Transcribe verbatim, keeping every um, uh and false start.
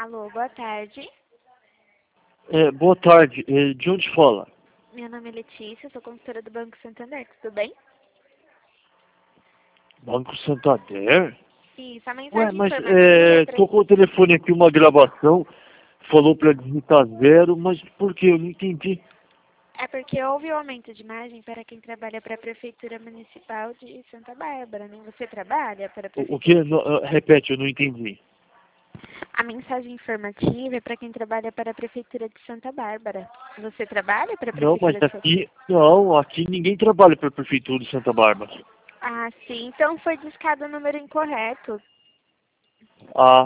Alô, boa tarde. É, boa tarde. É, de onde fala? Meu nome é Letícia, sou consultora do Banco Santander, tudo bem? Banco Santander? Isso, a Ué, mensagem mas informativa é é, pra... tocou o telefone aqui uma gravação, falou pra digitar zero, mas por que? Eu não entendi. É porque houve um aumento de margem para quem trabalha para a Prefeitura Municipal de Santa Bárbara, né? Você trabalha para a O, o que? Prefeitura? No- ah, repete, eu não entendi. A mensagem informativa é para quem trabalha para a Prefeitura de Santa Bárbara. Você trabalha para a Não, mas Prefeitura de Santa aqui, não, aqui ninguém trabalha pra Prefeitura de Santa Bárbara. Ah, sim. Então foi discado o número incorreto. Ah,